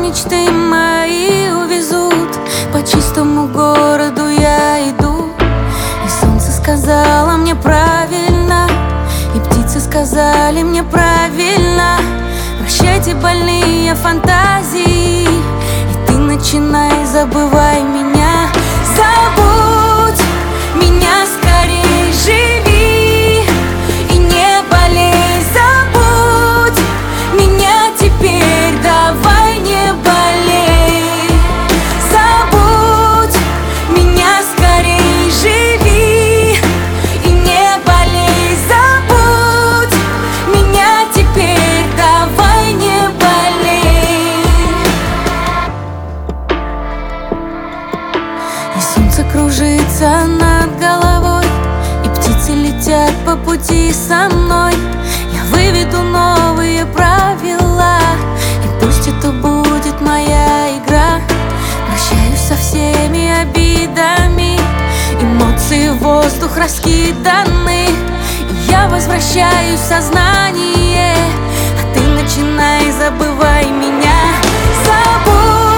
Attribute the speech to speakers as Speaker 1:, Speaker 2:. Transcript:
Speaker 1: мечты мои увезут. По чистому городу я иду, и солнце сказала мне правильно, и птицы сказали мне правильно. Прощайте больные фантазии, и ты начинай, забывай меня. Забудь меня скорей, живи и не болей. Забудь меня теперь, давай не болей. Забудь меня скорей, живи и не болей. Забудь меня теперь, давай не болей. И солнце кружится над головой, и птицы летят по пути со мной. Я выведу новые правила, и пусть это будет моя игра. Прощаюсь со всеми обидами, эмоции в воздух раскиданы, и я возвращаюсь в сознание, а ты начинай, забывай меня. Забудь